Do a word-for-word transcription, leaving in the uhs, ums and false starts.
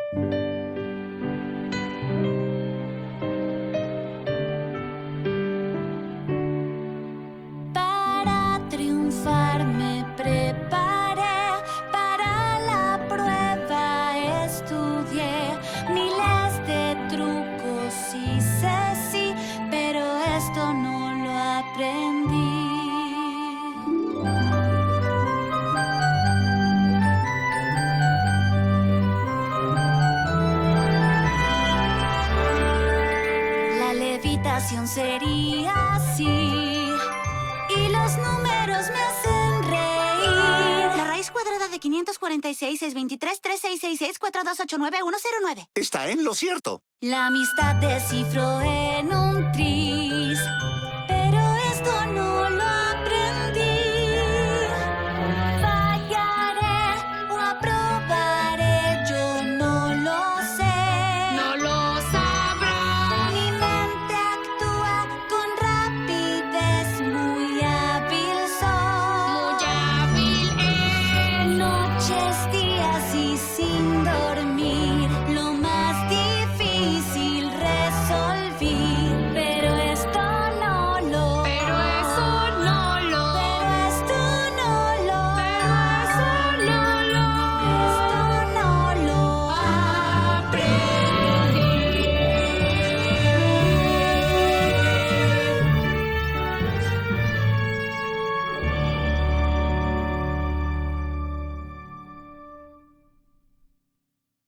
Para triunfar me preparé, para la prueba estudié. Miles de trucos hice, sí, pero esto no lo aprendí. La levitación sería así, y los números me hacen reír. La raíz cuadrada de quinientos cuarenta y seis es veintitrés, tres, seis, seis, seis, cuatro, dos, ocho, nueve, uno, cero, nueve. Está en lo cierto. La amistad descifro en un tris.